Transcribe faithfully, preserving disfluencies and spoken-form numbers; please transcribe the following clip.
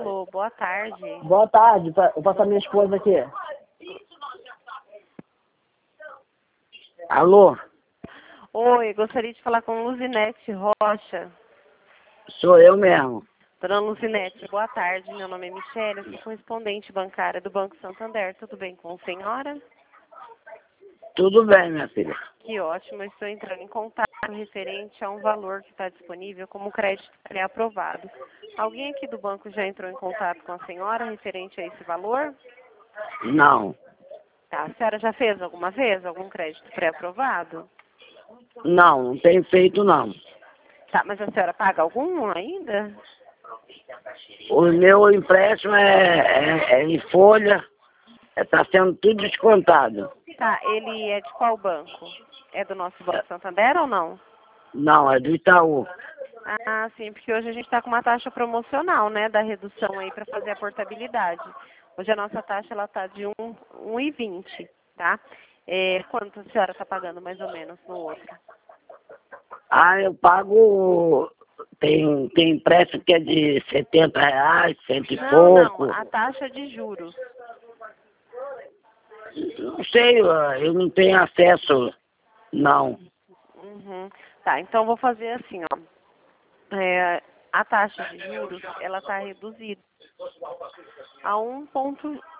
Alô, boa tarde. Boa tarde, pa- eu passo a minha esposa aqui. Alô, Oi, gostaria de falar com Luzinete Rocha. sou eu mesmo. Dona Luzinete, boa tarde. Meu nome é Michele, eu sou correspondente bancária do Banco Santander. Tudo bem com a senhora? Tudo bem, minha filha. Que ótimo, eu estou entrando em contato referente a um valor que está disponível como crédito pré-aprovado. Alguém aqui do banco já entrou em contato com a senhora referente a esse valor? Não, Tá, a senhora já fez alguma vez algum crédito pré-aprovado? não, não tenho feito não. Tá, mas a senhora paga algum ainda? O meu empréstimo é, é, é em folha, está sendo tudo descontado. Tá, ele é de qual banco? É do nosso Banco Santander ou não? Não, é do Itaú. Ah, sim, porque hoje a gente está com uma taxa promocional, né, da redução aí para fazer a portabilidade. Hoje a nossa taxa ela tá de um, um e vinte, tá? É, quanto a senhora está pagando mais ou menos no outro? Ah, eu pago, tem, tem empréstimo que é de setenta reais, cento e Não, pouco. não, a taxa de juros. Não sei, eu não tenho acesso, não. Uhum. Tá, então vou fazer assim, ó. É, a taxa de juros, ela está reduzida a um ponto